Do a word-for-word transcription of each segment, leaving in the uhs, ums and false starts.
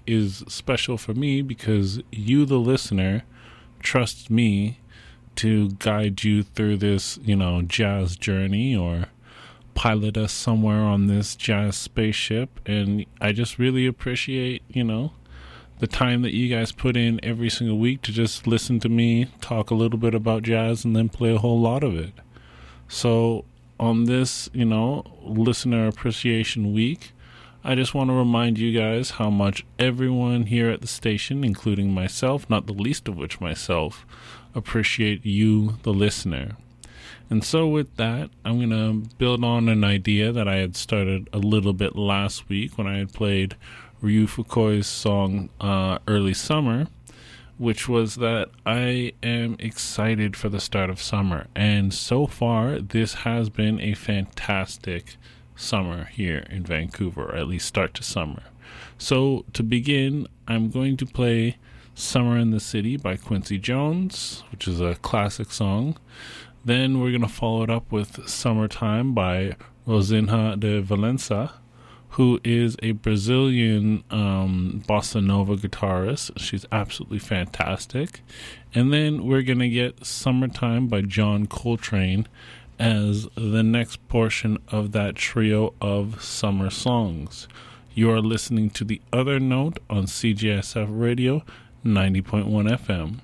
week is special for me because you, the listener, trust me to guide you through this, you know, jazz journey or pilot us somewhere on this jazz spaceship. And I just really appreciate, you know, the time that you guys put in every single week to just listen to me talk a little bit about jazz and then play a whole lot of it. So on this, you know, listener appreciation week, I just want to remind you guys how much everyone here at the station, including myself, not the least of which myself, appreciate you, the listener. And so with that, I'm going to build on an idea that I had started a little bit last week when I had played Ryu Fukui's song uh, Early Summer, which was that I am excited for the start of summer. And so far, this has been a fantastic summer here in Vancouver, or at least start to summer. So to begin, I'm going to play Summer in the City by Quincy Jones, which is a classic song. Then we're going to follow it up with Summertime by Rosinha de Valença, who is a Brazilian um, bossa nova guitarist. She's absolutely fantastic. And then we're going to get Summertime by John Coltrane as the next portion of that trio of summer songs. You are listening to The Other Note on C J S F Radio ninety point one F M.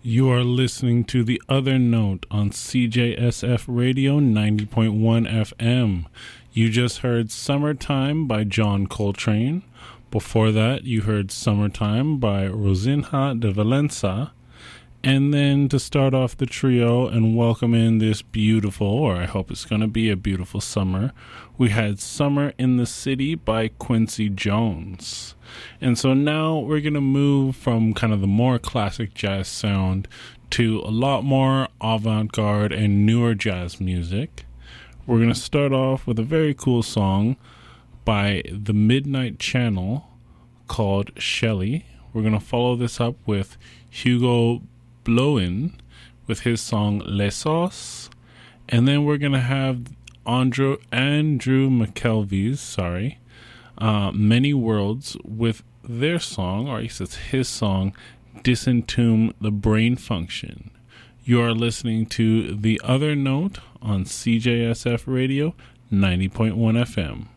You are listening to The Other Note on C J S F Radio ninety point one F M. You just heard Summertime by John Coltrane. Before that, you heard Summertime by Rosinha de Valença. And then to start off the trio and welcome in this beautiful, or I hope it's going to be a beautiful summer, we had Summer in the City by Quincy Jones. And so now we're going to move from kind of the more classic jazz sound to a lot more avant-garde and newer jazz music. We're going to start off with a very cool song by The Midnight Channel called Shelley. We're going to follow this up with Hugo Blowen with his song Les Sauces. And then we're going to have Andrew, Andrew McKelvey's, sorry, uh, Many Worlds with their song, or I guess it's his song, Disentomb the Brain Function. You are listening to The Other Note on C J S F Radio ninety point one F M.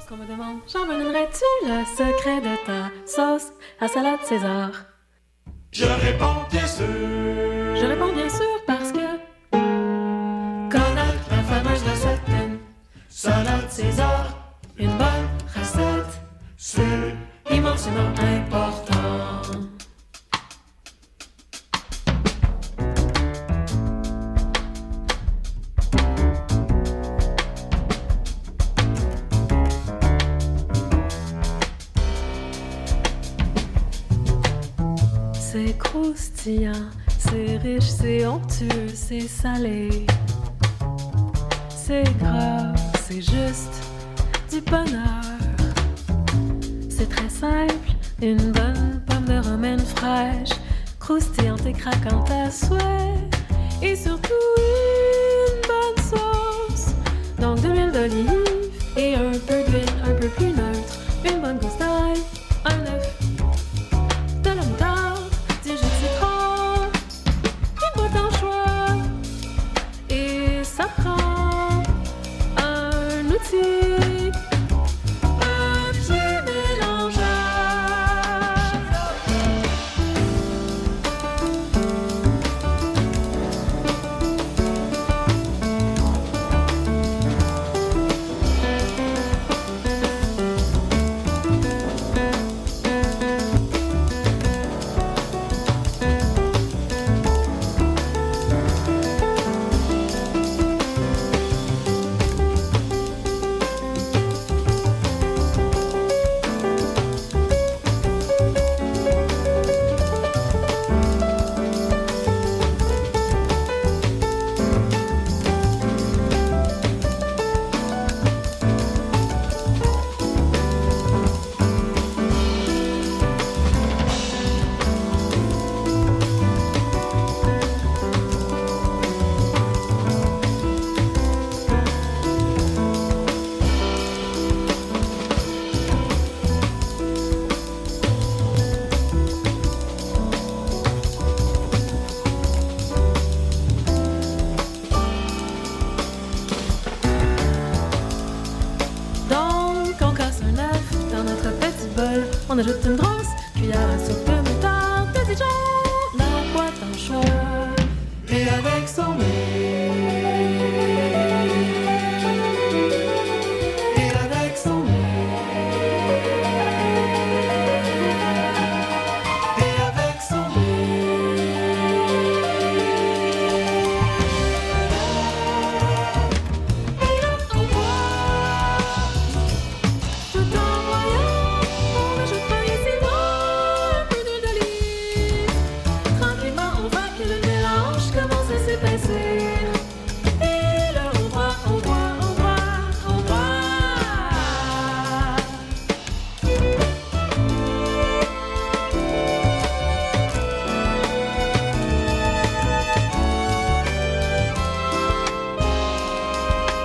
qu'on me demande, j'en donnerais-tu le secret de ta sauce à salade César? Je réponds bien sûr. Je réponds bien sûr parce que connaître la fameuse recette d'une salade César, une bonne recette, C'est immensément important. C'est croustillant, c'est riche, c'est onctueux, c'est salé. C'est gras, c'est juste du bonheur. C'est très simple, une bonne pomme de romaine fraîche, croustillante et craquante à souhait. Et surtout une bonne sauce. Donc de l'huile d'olive et un peu d'huile un peu plus neutre. Une bonne gousse d'ail, un œuf, de la moutarde, du jus de citron, une boîte d'anchois. Et ça prend un outil, un petit mélangeage. Donc, on casse un œuf dans notre petit bol. On ajoute une grosse cuillère à soupe